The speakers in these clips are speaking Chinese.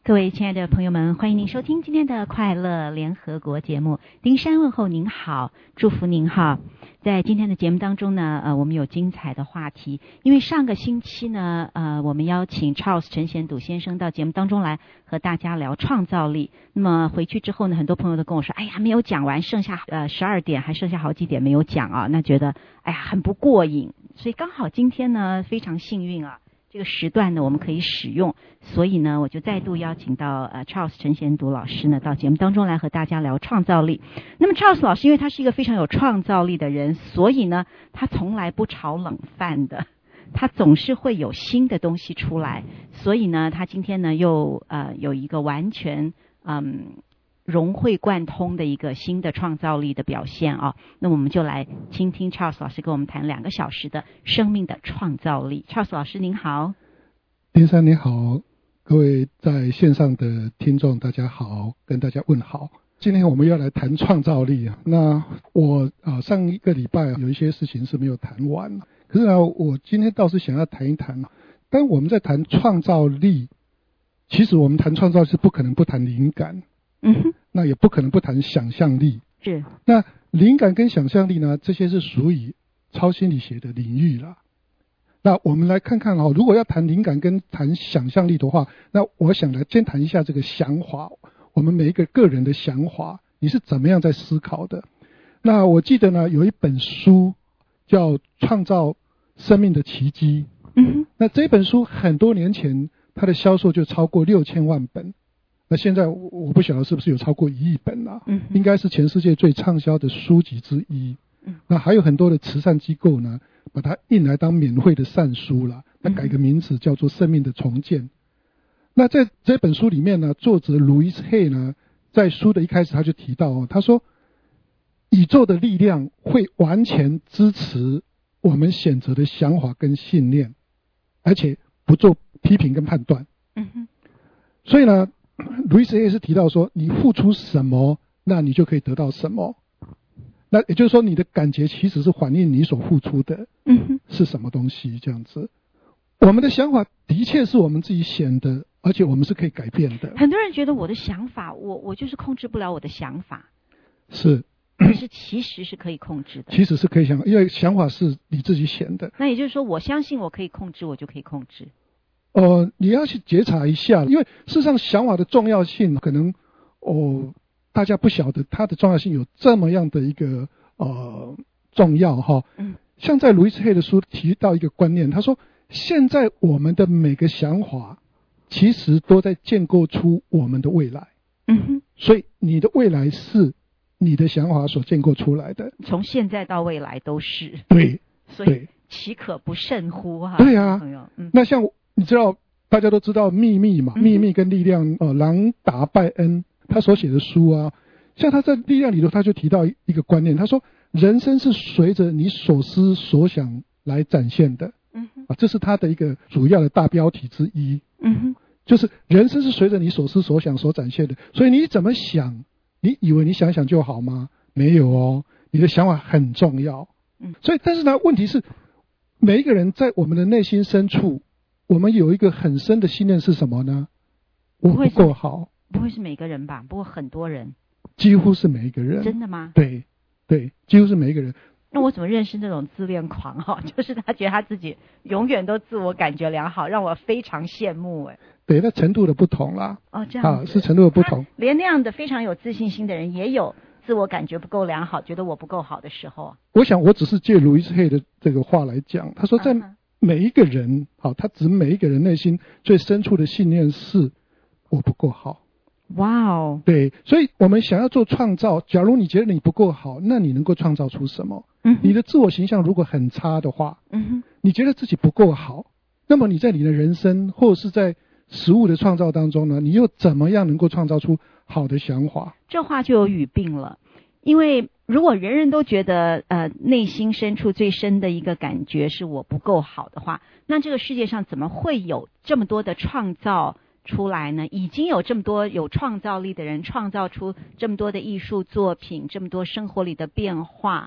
各位亲爱的朋友们，欢迎您收听今天的快乐联合国节目。丁山问候您好，祝福您哈。在今天的节目当中呢，我们有精彩的话题。因为上个星期呢，我们邀请 Charles 陈显笃先生到节目当中来和大家聊创造力。那么回去之后呢，很多朋友都跟我说，哎呀，没有讲完，剩下12点还剩下好几点没有讲啊，那觉得哎呀很不过瘾。所以刚好今天呢，非常幸运啊。这个时段呢，我们可以使用，所以呢，我就再度邀请到Charles 陈显笃老师呢到节目当中来和大家聊创造力。那么 Charles 老师因为他是一个非常有创造力的人，所以呢，他从来不炒冷饭的，他总是会有新的东西出来。所以呢，他今天呢又有一个完全融会贯通的一个新的创造力的表现啊。那我们就来倾听 Charles 老师跟我们谈2个小时的生命的创造力。 Charles 老师您好。 丁山你好，各位在线上的听众大家好，跟大家问好。今天我们要来谈创造力。那我上一个礼拜有一些事情是没有谈完，可是呢我今天倒是想要谈一谈。但我们在谈创造力，其实我们谈创造力是不可能不谈灵感，那也不可能不谈想象力。 是。 那灵感跟想象力呢，这些是属于超心理学的领域了。那我们来看看如果要谈灵感跟谈想象力的话，那我想来先谈一下这个想法，我们每一个个人的想法，你是怎么样在思考的。那我记得呢，有一本书叫《创造生命的奇迹》。那这本书很多年前它的销售就超过6000万本。那现在我不晓得是不是有超过1亿本了，应该是全世界最畅销的书籍之一。那还有很多的慈善机构呢，把它印来当免费的善书了，那改个名字叫做生命的重建。那在这本书里面呢，作者 Louis Hay 呢，在书的一开始他就提到他说宇宙的力量会完全支持我们选择的想法跟信念，而且不做批评跟判断。所以呢Louis Hay 是提到说，你付出什么，那你就可以得到什么。那也就是说，你的感觉其实是反映你所付出的是什么东西，这样子。我们的想法的确是我们自己选的，而且我们是可以改变的。 很多人觉得我的想法，我就是控制不了我的想法。 是。 可是其实是可以控制的。 其实是可以想，因为想法是你自己选的。 那也就是说，我相信我可以控制，我就可以控制。 你要去觉察一下，因为事实上想法的重要性可能大家不晓得它的重要性有这么样的一个重要哈。像在Louis Hay的书提到一个观念，他说现在我们的每个想法其实都在建构出我们的未来。所以你的未来是你的想法所建构出来的， 从现在到未来都是。 对， 所以岂可不慎乎哈。 对啊， 朋友。 那像你知道，大家都知道秘密嘛，秘密跟力量，朗达拜恩他所写的书啊，像他在力量里头他就提到一个观念，他说人生是随着你所思所想来展现的。这是他的一个主要的大标题之一。就是人生是随着你所思所想所展现的。所以你怎么想，你以为你想想就好吗？没有哦，你的想法很重要。所以但是呢，问题是每一个人在我们的内心深处，我们有一个很深的信念是什么呢？我不够好。 不会是每个人吧？不过很多人。 几乎是每一个人。 真的吗？ 对，几乎是每一个人。 那我怎么认识那种自恋狂就是他觉得他自己永远都自我感觉良好，让我非常羡慕。 对，那程度的不同啦。 这样子。 是程度的不同。 连那样的非常有自信心的人也有自我感觉不够良好，觉得我不够好的时候。 我想我只是借Louis Hay的这个话来讲，他说在每一个人，他指每一个人内心最深处的信念是我不够好。 哇哦。 对，所以我们想要做创造，假如你觉得你不够好，那你能够创造出什么？你的自我形象如果很差的话，你觉得自己不够好，那么你在你的人生或者是在实物的创造当中呢，你又怎么样能够创造出好的想法？ 这话就有语病了。因为如果人人都觉得内心深处最深的一个感觉是我不够好的话，那这个世界上怎么会有这么多的创造出来呢？已经有这么多有创造力的人创造出这么多的艺术作品，这么多生活里的变化。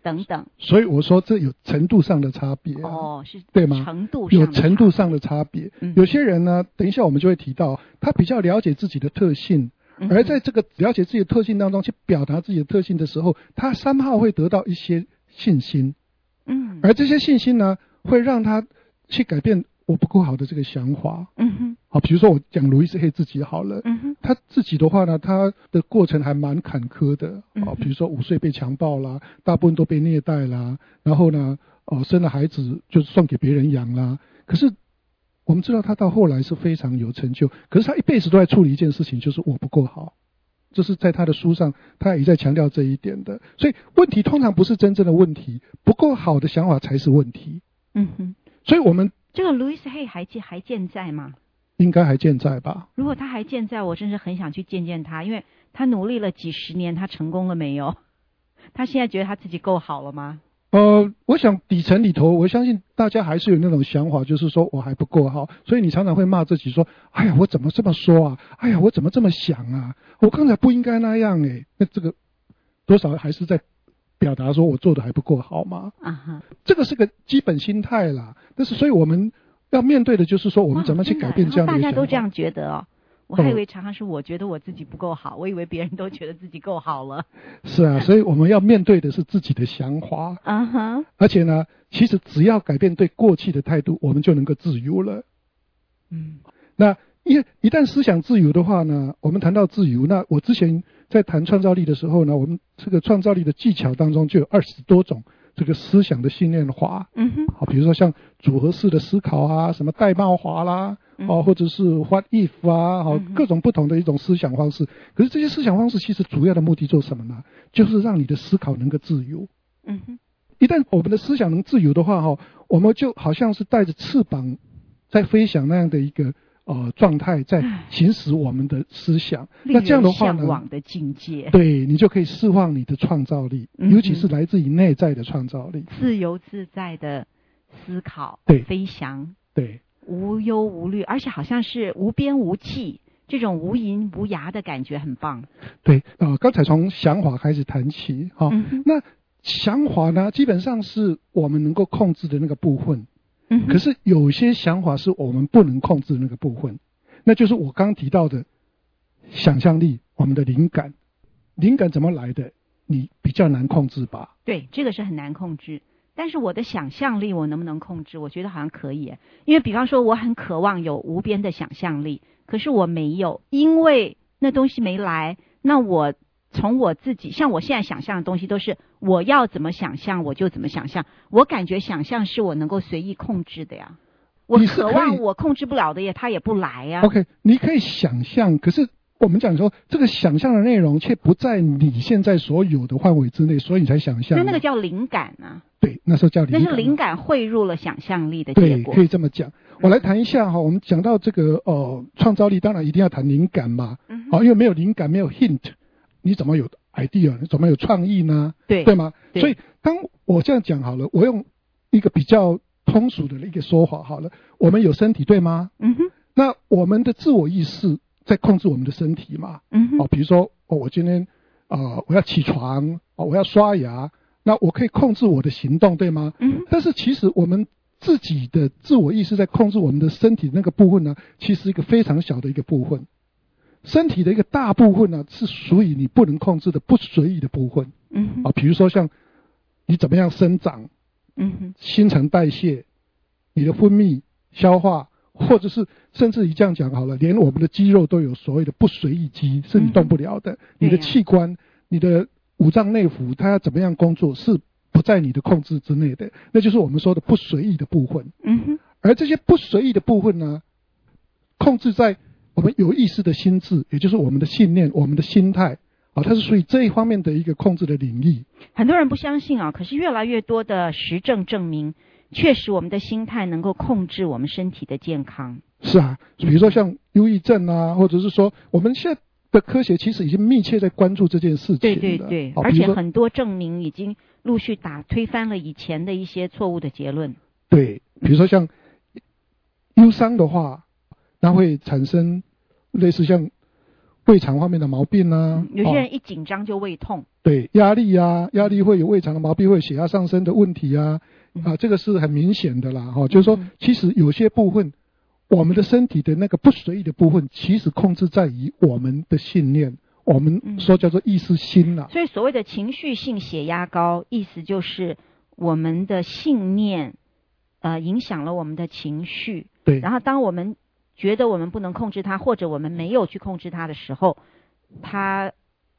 等等。 所以我说这有程度上的差别、 是对吗？ 程度上的有程度上的差别。有些人呢，等一下我们就会提到，他比较了解自己的特性，而在这个了解自己的特性当中去表达自己的特性的时候，他somehow会得到一些信心。而这些信心呢，会让他去改变我不够好的这个想法。好，比如说我讲路易斯黑自己好了，他自己的话呢，他的过程还蛮坎坷的。比如说5岁被强暴啦，大部分都被虐待啦，然后呢，生了孩子就送给别人养啦。可是我们知道他到后来是非常有成就，可是他一辈子都在处理一件事情，就是我不够好。这是在他的书上他也在强调这一点的。所以问题通常不是真正的问题，不够好的想法才是问题。所以我们这个 Louis Hay 还健在吗？ 应该还健在吧。 如果他还健在，我真是很想去见见他，因为他努力了几十年，他成功了没有？他现在觉得他自己够好了吗？ 我想底层里头，我相信大家还是有那种想法，就是说我还不够好，所以你常常会骂自己说：“哎呀，我怎么这么说啊？哎呀，我怎么这么想啊？我刚才不应该那样欸。”那这个多少还是在表达说我做的还不够好吗？这个是个基本心态啦。但是所以我们要面对的就是说，我们怎么去改变这样的一个想法。 大家都这样觉得哦。我还以为常常是我觉得我自己不够好，我以为别人都觉得自己够好了。 是啊，所以我们要面对的是自己的想法。而且呢，其实只要改变对过去的态度，我们就能够自由了。那一旦思想自由的话呢，我们谈到自由，那我之前在谈创造力的时候呢，我们这个创造力的技巧当中就有20多种这个思想的训练法。好，比如说像组合式的思考啊，什么戴帽法啦。或者是 what if 啊，各种不同的一种思想方式。可是这些思想方式其实主要的目的做什么呢？就是让你的思考能够自由。一旦我们的思想能自由的话，我们就好像是带着翅膀在飞翔那样的一个状态，在行使我们的思想。那这样的话呢， 向往的境界， 对，你就可以释放你的创造力，尤其是来自于内在的创造力， 自由自在的思考， 对， 飞翔， 对。 无忧无虑，而且好像是无边无际，这种无垠无涯的感觉很棒。 对，刚才从想法开始谈起，那想法呢，基本上是我们能够控制的那个部分。可是有些想法是我们不能控制的那个部分，那就是我刚提到的想象力，我们的灵感。灵感怎么来的？你比较难控制吧？ 对，这个是很难控制。但是我的想象力我能不能控制？我觉得好像可以，因为比方说我很渴望有无边的想象力，可是我没有，因为那东西没来。那我从我自己，像我现在想象的东西都是我要怎么想象我就怎么想象，我感觉想象是我能够随意控制的呀。我渴望我控制不了的它也不来呀。 OK， 你可以想象，可是我们讲说这个想象的内容却不在你现在所有的范围之内，所以你才想象。 那个叫灵感啊。 对，那时候叫灵感。 那是灵感汇入了想象力的结果。 对，可以这么讲。我来谈一下我们讲到这个创造力，当然一定要谈灵感嘛。因为没有灵感，没有 hint， 你怎么有 idea？ 你怎么有创意呢？对吗？所以当我这样讲好了，我用一个比较通俗的一个说法好了，我们有身体对吗？那我们的自我意识在控制我们的身体嘛。比如说我今天我要起床，我要刷牙。那我可以控制我的行动，对吗？但是其实我们自己的自我意识在控制我们的身体那个部分呢，其实一个非常小的一个部分。身体的一个大部分呢，是属于你不能控制的不随意的部分。比如说像你怎么样生长，新陈代谢，你的分泌、消化，或者是甚至于这样讲好了，连我们的肌肉都有所谓的不随意肌，是你动不了的。你的器官，你的五脏内腑，它要怎么样工作是不在你的控制之内的，那就是我们说的不随意的部分。而这些不随意的部分呢，控制在我们有意识的心智，也就是我们的信念、我们的心态，它是属于这一方面的一个控制的领域。 很多人不相信可是越来越多的实证证明，确实我们的心态能够控制我们身体的健康。 是啊，比如说像忧郁症啊，或者是说我们现在的科学其实已经密切在关注这件事情了。 对，而且很多证明已经陆续推翻了以前的一些错误的结论。 对，比如说像忧伤的话，那会产生类似像胃肠方面的毛病啊。 有些人一紧张就胃痛。 对，压力会有胃肠的毛病，会有血压上升的问题啊，这个是很明显的啦，就是说，其实有些部分，我们的身体的那个不随意的部分，其实控制在于我们的信念，我们说叫做意识心啦。 所以所谓的情绪性血压高，意思就是我们的信念，影响了我们的情绪。 对。 然后当我们觉得我们不能控制它，或者我们没有去控制它的时候，它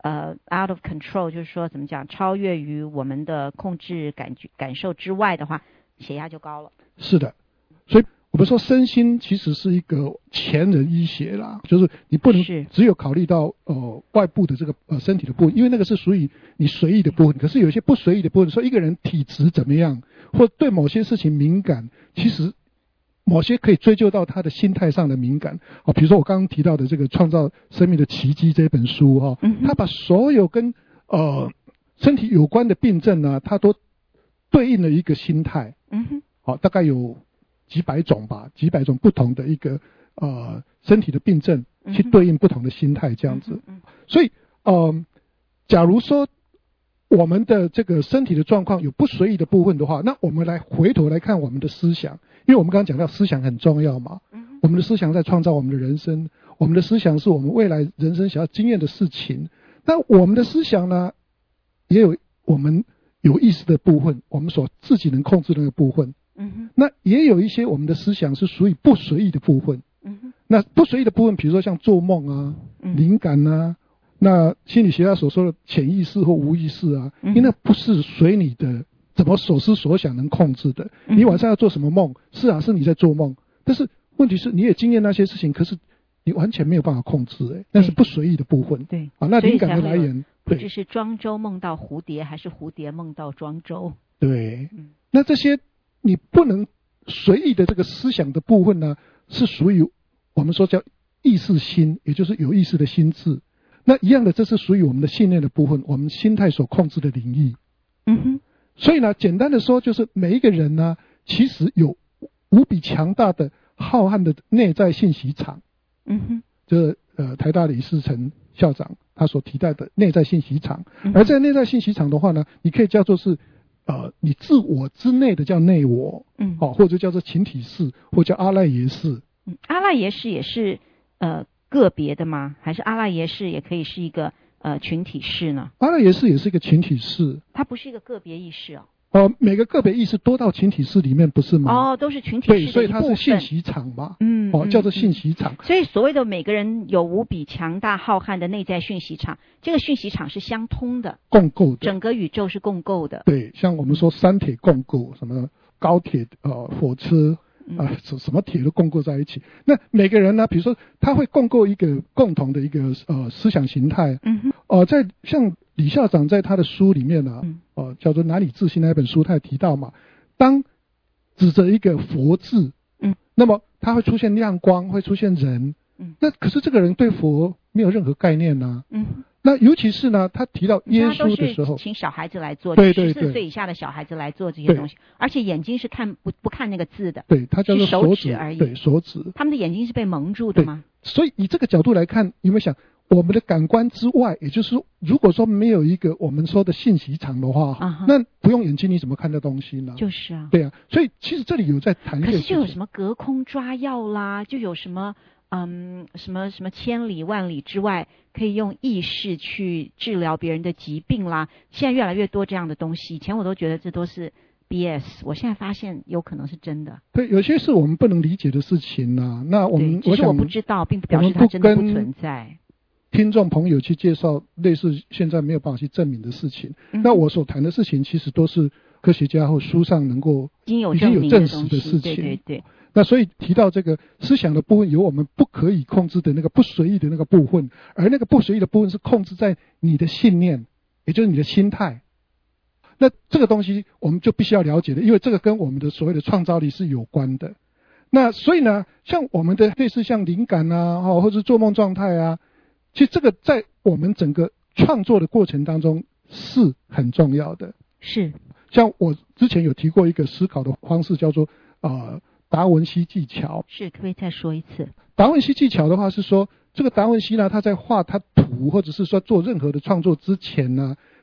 out of control， 就是说怎么讲，超越于我们的控制感受之外的话，血压就高了。 是的，所以我们说身心其实是一个前人医学啦，就是你不能只有考虑到外部的这个身体的部分，因为那个是属于你随意的部分。可是有些不随意的部分，说一个人体质怎么样，或对某些事情敏感，其实某些可以追究到他的心态上的敏感。比如说我刚刚提到的这个《创造生命的奇迹》这本书他把所有跟身体有关的病症呢，他都对应了一个心态。大概有几百种不同的一个身体的病症去对应不同的心态这样子。所以假如说我们的这个身体的状况有不随意的部分的话，那我们来回头来看我们的思想，因为我们刚刚讲到思想很重要嘛。我们的思想在创造我们的人生，我们的思想是我们未来人生想要经验的事情。那我们的思想呢，也有我们有意识的部分，我们所自己能控制的那个部分。那也有一些我们的思想是属于不随意的部分。那不随意的部分，比如说像做梦啊、灵感啊，那心理学家所说的潜意识或无意识啊，因为那不是随你的怎么所思所想能控制的。你晚上要做什么梦，是你在做梦，但是问题是你也经验那些事情，可是你完全没有办法控制，那是不随意的部分。 对， 那灵感的来源， 不知是庄周梦到蝴蝶，还是蝴蝶梦到庄周。 对，那这些你不能随意的这个思想的部分呢，是属于我们说叫意识心，也就是有意识的心智。那一样的，这是属于我们的信念的部分，我们心态所控制的领域。所以呢，简单的说，就是每一个人呢，其实有无比强大的浩瀚的内在信息场。这台大李世成校长他所提到的内在信息场。而在内在信息场的话呢，你可以叫做是你自我之内的叫内我，或者叫做群体式，或叫阿赖耶识。 阿赖耶识也是个别的吗？还是阿赖耶识也可以是一个群体式呢？ 阿赖耶识也是一个群体式， 它不是一个个别意识每个个别意识都到群体式里面，不是吗？ 都是群体式的一部分。 对，所以它是信息场嘛。叫做信息场。 所以所谓的每个人有无比强大浩瀚的内在讯息场，这个讯息场是相通的， 共构的， 整个宇宙是共构的。 对，像我们说三铁共构，什么高铁、火车什么铁都共构在一起。那每个人呢，比如说他会共构一个共同的一个思想形态。在像李校长在他的书里面呢，叫做《哪里自信》那本书，他也提到嘛，当指着一个佛字，那么他会出现亮光，会出现人，那可是这个人对佛没有任何概念呢。那尤其是呢，他提到耶稣的时候， 请小孩子来做， 对 14岁以下的小孩子来做这些东西，而且眼睛是不看那个字的， 对，他叫做手指而已， 对，手指， 他们的眼睛是被蒙住的吗？ 所以以这个角度来看，有没有想我们的感官之外，也就是说，如果说没有一个我们说的信息场的话，那不用眼睛你怎么看到东西呢？ 就是啊， 对啊，所以其实这里有在谈一个， 可是就有什么隔空抓药啦，就有什么什么千里万里之外可以用意识去治疗别人的疾病啦，现在越来越多这样的东西。以前我都觉得这都是 BS， 我现在发现有可能是真的。 对，有些是我们不能理解的事情啊。那其实我不知道，并不表示它真的不存在。 听众朋友去介绍类似现在没有办法去证明的事情，那我所谈的事情其实都是科学家或书上能够已经有证实的事情。 对。 那所以提到这个思想的部分，有我们不可以控制的那个不随意的那个部分，而那个不随意的部分是控制在你的信念，也就是你的心态。那这个东西我们就必须要了解的，因为这个跟我们的所谓的创造力是有关的。那所以呢，像我们的类似像灵感啊，或者是做梦状态啊，其实这个在我们整个创作的过程当中是很重要的。 是， 像我之前有提过一个思考的方式，叫做达文西技巧。 是，可不可以再说一次？ 达文西技巧的话是说，这个达文西呢，他在画他图或者是说做任何的创作之前呢，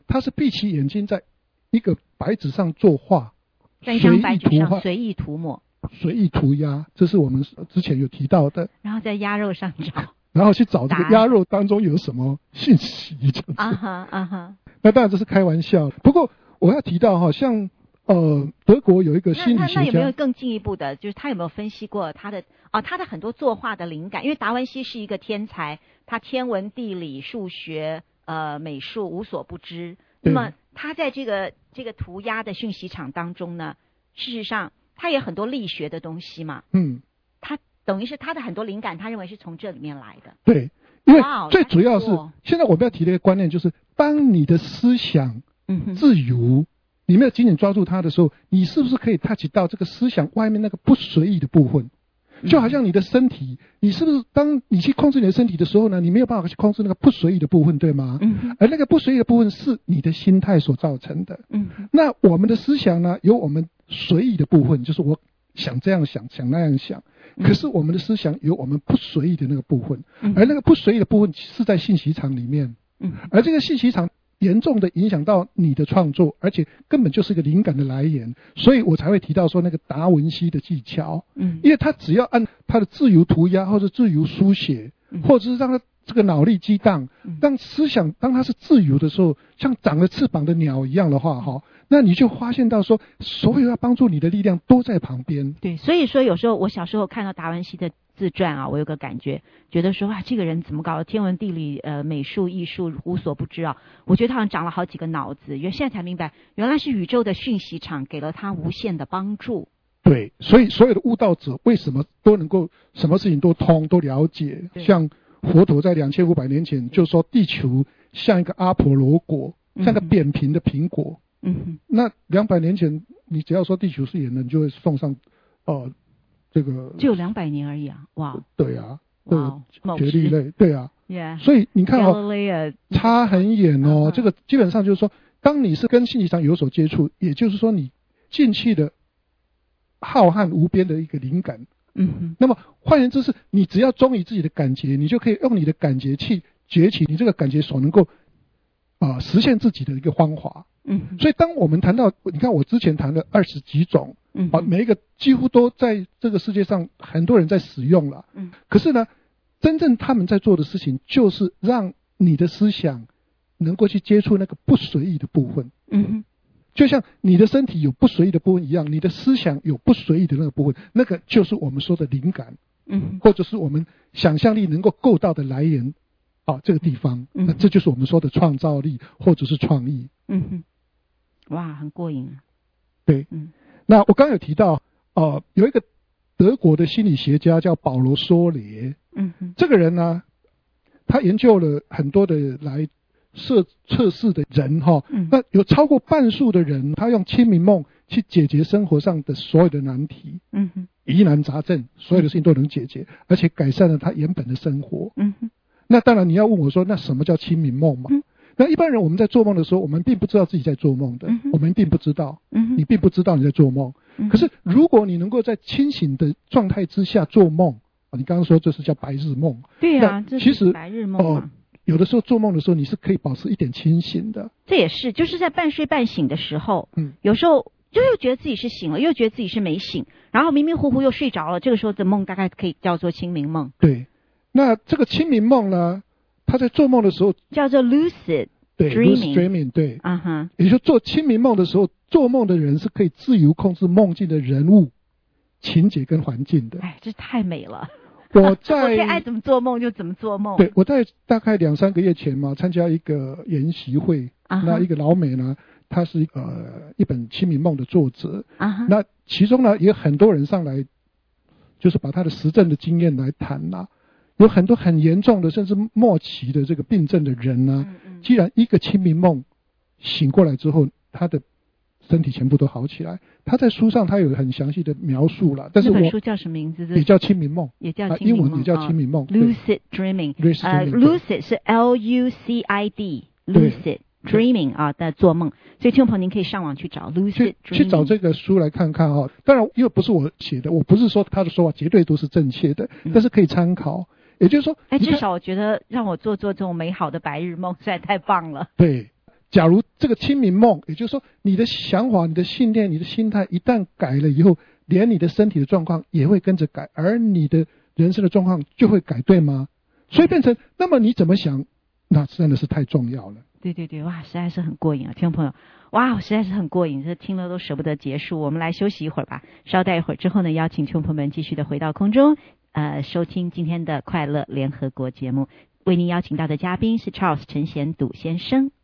他是闭起眼睛在一个白纸上作画， 在一张白纸上随意涂抹， 随意涂鸦，这是我们之前有提到的。 然后在鸭肉上找， 然后去找这个鸭肉当中有什么信息这样子。 啊哈啊哈。 那当然这是开玩笑，不过我要提到哈，像德国有一个心理学家， 那有没有更进一步的，就是他有没有分析过他的很多作画的灵感？因为达文西是一个天才，他天文地理数学美术无所不知。那么他在这个涂鸦的讯息场当中呢，事实上他也很多力学的东西嘛。他等于是他的很多灵感，他认为是从这里面来的。 对，因为最主要是现在我们要提的一个观念就是，当你的思想自由，你没有紧紧抓住它的时候，你是不是可以 touch 到这个思想外面那个不随意的部分？就好像你的身体，你是不是当你去控制你的身体的时候呢，你没有办法去控制那个不随意的部分，对吗？而那个不随意的部分是你的心态所造成的。那我们的思想呢，有我们随意的部分，就是我想这样想，想那样想。可是我们的思想有我们不随意的那个部分，而那个不随意的部分是在信息场里面。而这个信息场严重的影响到你的创作，而且根本就是一个灵感的来源，所以我才会提到说那个达文西的技巧。因为他只要按他的自由涂鸦或者自由书写，或者是让他这个脑力激荡，让思想当它是自由的时候，像长了翅膀的鸟一样的话，那你就发现到说，所有要帮助你的力量都在旁边。 对，所以说有时候我小时候看到达文西的自传啊，我有个感觉，觉得说这个人怎么搞的，天文地理美术艺术无所不知啊。我觉得他好像长了好几个脑子，因为现在才明白，原来是宇宙的讯息场给了他无限的帮助。 对，所以所有的悟道者为什么都能够什么事情都通都了解？像佛陀在2500年前就说地球像一个阿婆罗果，像个扁平的苹果。那200年前你只要说地球是圆的，你就会送上这个只有200年而已啊！哇， 对啊， 哇， 决力类，对啊， yeah, 所以你看差很远哦。这个基本上就是说，当你是跟信息场有所接触，也就是说你进去的浩瀚无边的一个灵感。那么换言之是，你只要忠于自己的感觉，你就可以用你的感觉去崛起你这个感觉所能够实现自己的一个方法。所以当我们谈到，你看我之前谈了20几种，每一个几乎都在这个世界上很多人在使用了。可是呢，真正他们在做的事情就是让你的思想能够去接触那个不随意的部分。就像你的身体有不随意的部分一样，你的思想有不随意的那个部分，那个就是我们说的灵感，或者是我们想象力能够够到的来源。这个地方，那这就是我们说的创造力或者是创意。 哇，很过瘾啊。 对，那我刚刚有提到，有一个德国的心理学家叫保罗·梭列。这个人呢，他研究了很多的来测试的人那有超过半数的人，他用清明梦去解决生活上的所有的难题。疑难杂症，所有的事情都能解决，而且改善了他原本的生活。那当然你要问我说，那什么叫清明梦嘛？那一般人我们在做梦的时候，我们并不知道自己在做梦的，我们并不知道，你并不知道你在做梦。可是如果你能够在清醒的状态之下做梦，你刚刚说这是叫白日梦。 对啊，这是白日梦有的时候做梦的时候，你是可以保持一点清醒的。 这也是，就是在半睡半醒的时候，有时候就又觉得自己是醒了，又觉得自己是没醒，然后迷迷糊糊又睡着了。这个时候的梦大概可以叫做清明梦。 对，那这个清明梦呢，他在做梦的时候叫做 lucid dreaming。对，也就是说做清明梦的时候，做梦的人是可以自由控制梦境的人物、情节跟环境的。 这太美了。 我可以爱怎么做梦就怎么做梦。 对，我在大概2-3个月前嘛，参加一个研习会，那一个老美呢，他是一本清明梦的作者。那其中呢，也有很多人上来，就是把他的实证的经验来谈啦。有很多很严重的甚至末期的这个病症的人呢，既然一个清明梦醒过来之后，他的身体全部都好起来。他在书上他有很详细的描述了，但是这本书叫什么名字？ 也叫清明梦， 也叫清明梦， 英文也叫清明梦。 Lucid Dreaming，Lucid 是 LUCID Lucid Dreaming 的做梦。所以听众朋友您可以上网去找 Lucid Dreaming， 去找这个书来看看当然因为不是我写的，我不是说他的说法绝对都是正确的，但是可以参考。也就是说， 至少我觉得让我做这种美好的白日梦实在太棒了。 对， 假如这个清明梦，也就是说你的想法、你的信念、你的心态一旦改了以后，连你的身体的状况也会跟着改，而你的人生的状况就会改，对吗？所以变成，那么你怎么想，那真的是太重要了。 对对对，哇，实在是很过瘾啊，听众朋友，哇，实在是很过瘾，这听了都舍不得结束。我们来休息一会儿吧，稍待一会儿之后呢，邀请听众朋友们继续的回到空中，收听今天的快乐联合国节目。为您邀请到的嘉宾是 Charles 陈贤笃先生。